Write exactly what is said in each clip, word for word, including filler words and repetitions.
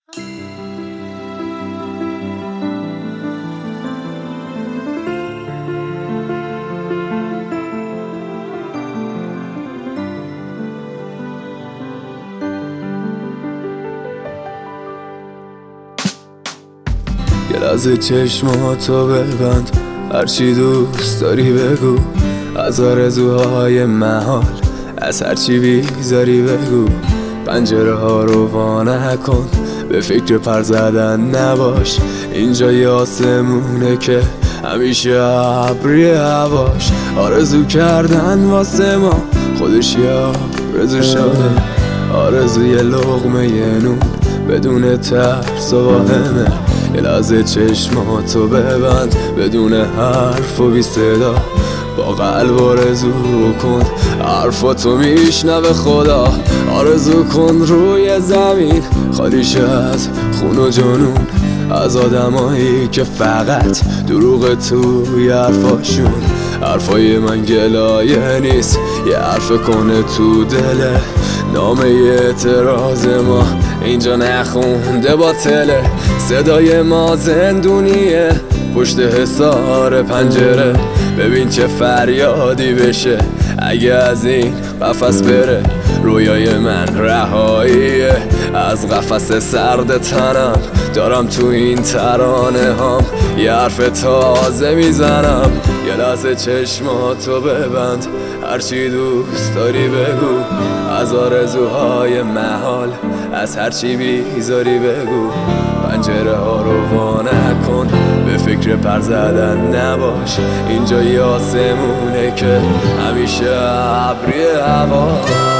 یه لحظه چشماتو ببند، هرچی دوست داری بگو، از آرزوهای محال، از هرچی بیزاری بگو. پنجره ها رو وا نکن، به فکر پر زدن نباش، اینجا یه آسمونه که همیشه ابری هواش. آرزو کردن واسه ما خودش یه آرزو شده، آرزوی لقمه نون بدون ترس و واهمه. یه لحظه چشماتو ببند، بدون حرف و بی صدا، با قلب آرزو کن، حرفاتو میشنوه خدا. آرزو کن روی زمین خالیش از خون و جنون، از آدمایی که فقط دروغ توی حرفاشون. حرفای من گلایه نیست، یه حرف کنه تو دله، نامه اعتراض ما اینجا نخونده باطله. صدای ما زندونیه پشت حصار پنجره، ببین چه فریادی بشه اگه از این قفس بره. رویای من رهاییه از قفس سرد تنم، دارم تو این ترانه هام یه حرف تازه میزنم. یه لحظه چشماتو ببند، هرچی دوست داری بگو، از آرزوهای محال، از هرچی بیزاری بگو. پنجره ها رو وا نکن، به فکر پر زدن نباش، اینجا یه آسمونه که همیشه ابری هوا.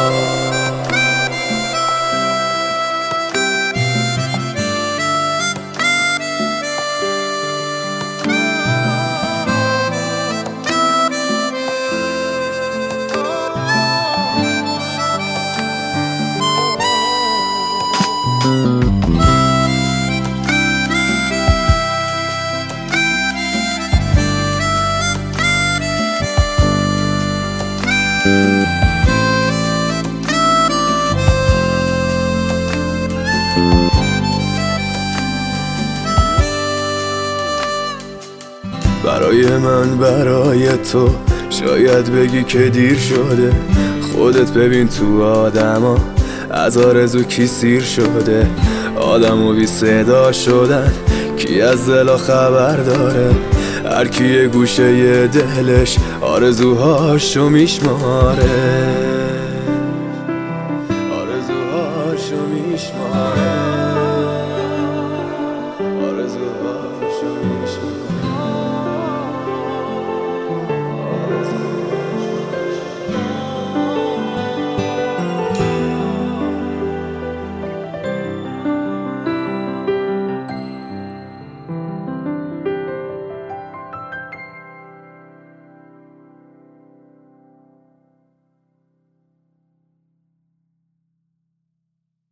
برای من برای تو شاید بگی که دیر شده، خودت ببین تو آدما از آرزو کی سیر شده. آدمو بی صدا شدن، کی از دلا خبر داره، هر کی یه گوشه یه دلش آرزوهاشو میشماره.